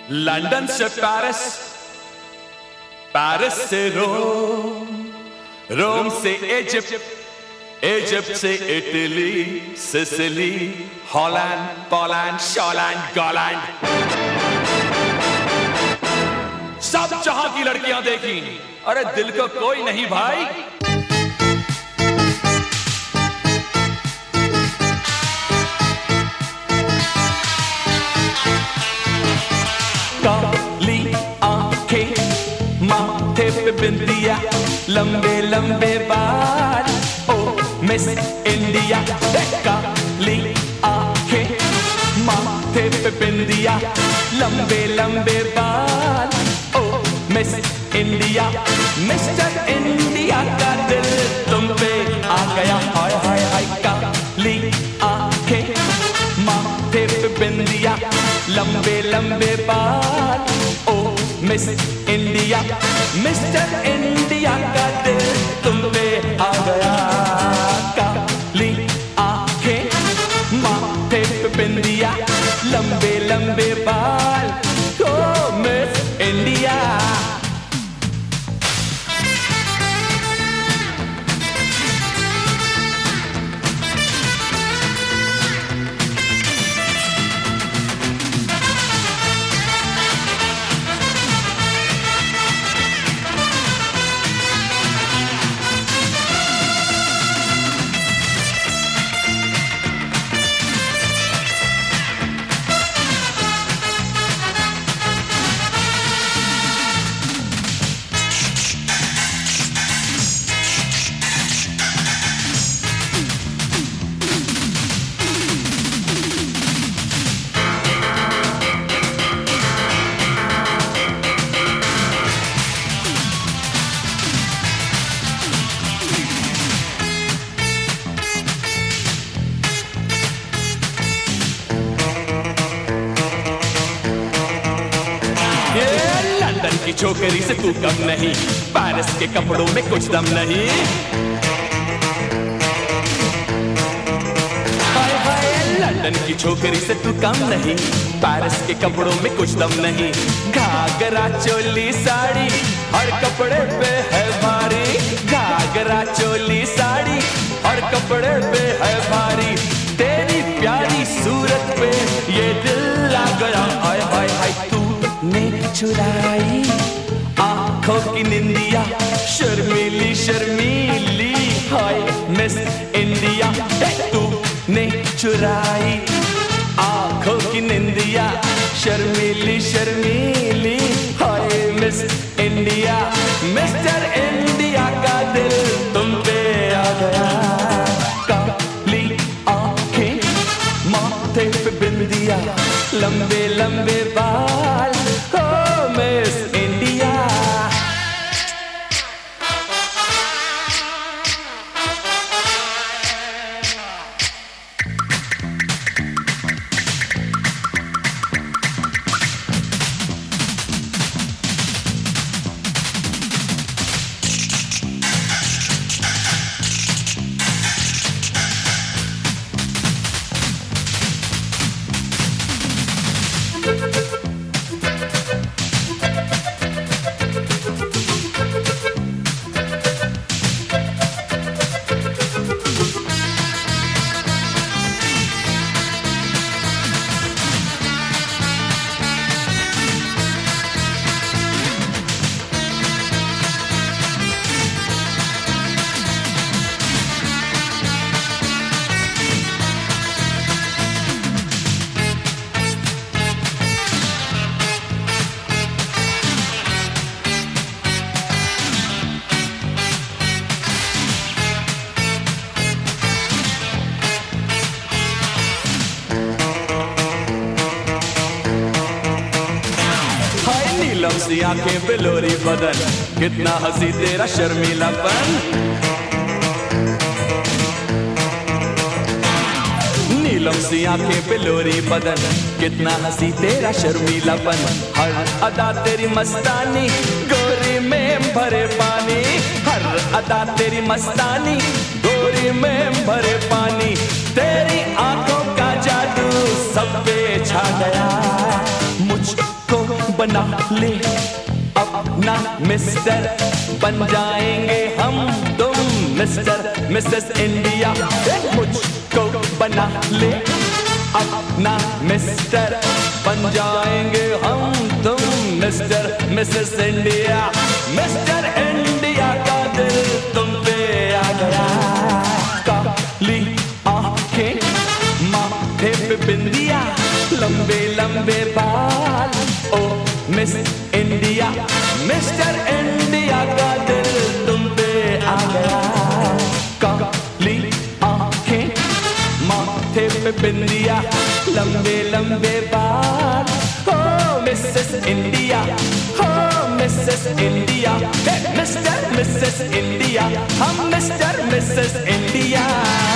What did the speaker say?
London से Paris, Paris से Rome, Rome से इजिप्ट, इजिप्ट से इटली, सिसिली, हॉलैंड, पोलैंड, शॉलैंड, गॉलैंड, सब जहां की लड़कियां देखी। अरे दिल को कोई नहीं भाई। काली आंखें, माथे पे बिंदिया, लंबे लंबे बाल, ओ मिस इंडिया। काली आंखें, माथे पे बिंदिया, लंबे लंबे बाल, ओ मिस इंडिया। मिस्टर इंडिया का दिल तुम पे आ गया। हाय हाय हाय। काली आंखें, माथे पे बिंदिया, लंबे लंबे बाल, ओ मिस इंडिया। मिस्टर इंडिया का दिल तुम पे आ गया। काली आंखें, माथे पे बिंदिया, लंबे लंबे बाल, ओ मिस इंडिया। लंदन की छोकरी से तू कम नहीं, पेरिस के कपड़ों में कुछ दम नहीं। हाय हाय, लंदन की छोकरी से तू कम नहीं, पेरिस के कपड़ों में कुछ दम नहीं। घाघरा चोली साड़ी हर कपड़े पे है भारी, घाघरा चोली साड़ी हर कपड़े पे है भारी। तेरी प्यारी सूरत पे ये दिल आ गया। हाय हाय हाय। तूने चुराई आंखों की निंदिया, शर्मीली शर्मीली, हाय मिस इंडिया। तूने चुराई आंखों की निंदिया, शर्मीली शर्मीली, हाय मिस इंडिया। मिस्टर इंडिया का दिल तुम पे आ गया। काली आंखें, माथे पे बिंदिया, लंबे लंबे बाल, ओ मिस इंडिया। नीलम सी आंखें, बिलोरी बदन, कितना हंसी तेरा शर्मीलापन। नीलम सी आंखें, बिलोरी बदन, कितना हंसी तेरा शर्मीलापन। हर अदा तेरी मस्तानी, गोरी में भरे पानी, हर अदा तेरी मस्तानी, गोरी में भरे पानी। तेरी आंखों का जादू सब पे छा गया। मुझ को बना ले अपना मिस्टर, बन जाएंगे हम तुम मिस्टर मिसेस इंडिया। मुझको बना ले अपना मिस्टर, बन जाएंगे हम तुम mister Mrs India. Mister India का दिल तुम पे आ गया, काली आंखें माथे पे बिंदिया, लंबे लंबे बाल, ओ मिस इंडिया। मिस्टर इंडिया का दिल तुम पे आ गया, काली आंखें माथे पे बिंदिया, लंबे लंबे बाल, ओ मिसेस इंडिया, ओ Mrs India. Mister Mrs India, हम मिस्टर मिसेस इंडिया।